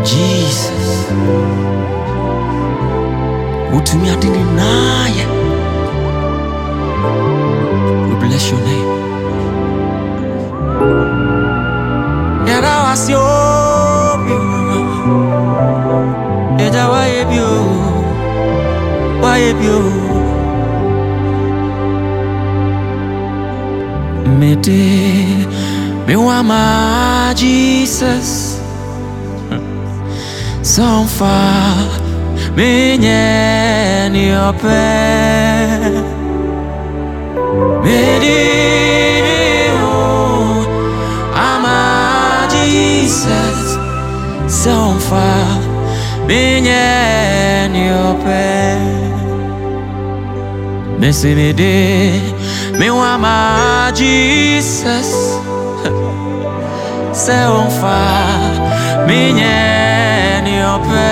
Jesus, utumi adini naye. We bless your name. Yara wasio Eja waebio Mede me wama Jesus so far me nye ni ope Mede o ama Jesus so far me nye ni ope me se me de me wama Jesus so far me nye ni ope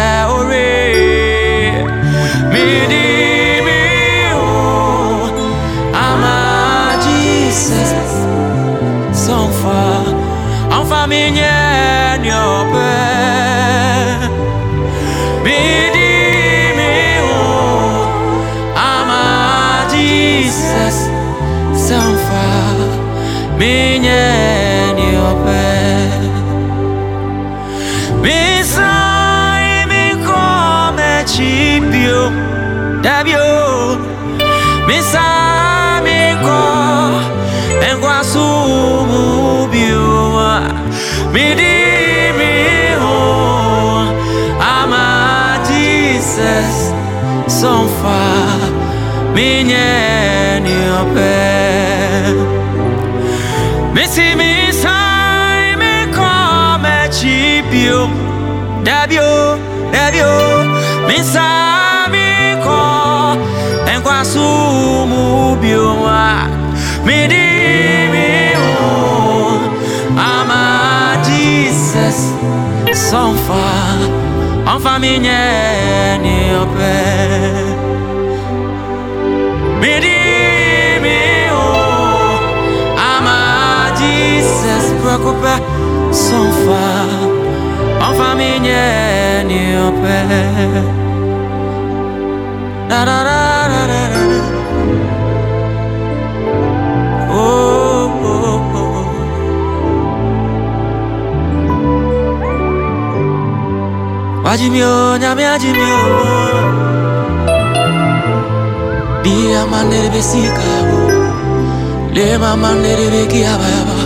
ore me di me o ama Jesus so far me nye ni ope me di me o ama Jesus so far me nye ni ope me sai me come chibio dabio me sai me ko enguasumu bio me di me o ama Jesus so far me nye ni ope me si me sai me come chibio dabio me sai me ko enguasumu bio me di me o ama Jesus so far me nye ni ope me di me o ama Jesus preocupa so far me nye ni ope da da da da da oh oh oh wajimio nyame ajimio dia manere besika le mama nere bekia baba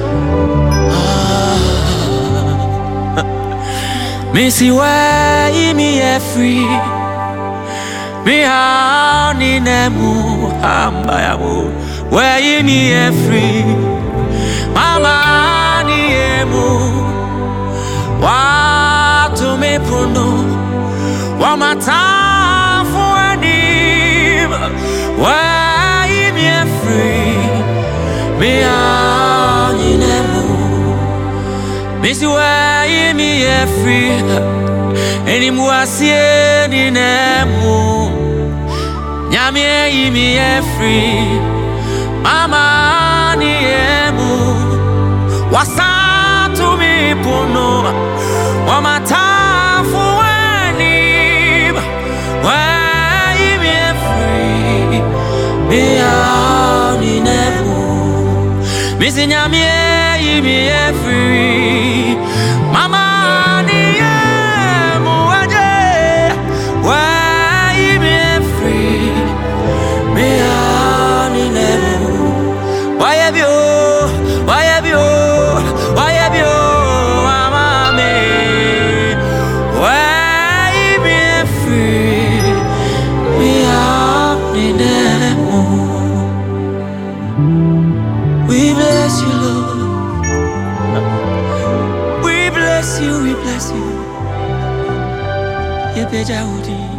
me see why me free me hani nemu ambayamu why me free mama ni emu watu me puno wa matafu anim why me free me hani nemu me see why me free any muasie ni nemu nyame yi me free mama ni emu wasatu mi puno wa matafu anim why me free me hani nemu me see nyame yi me free mama ni emu aje why me free me hani nemu why have you mama me why me free me hani nemu we bless you Lord. We bless you. Ye beja udi.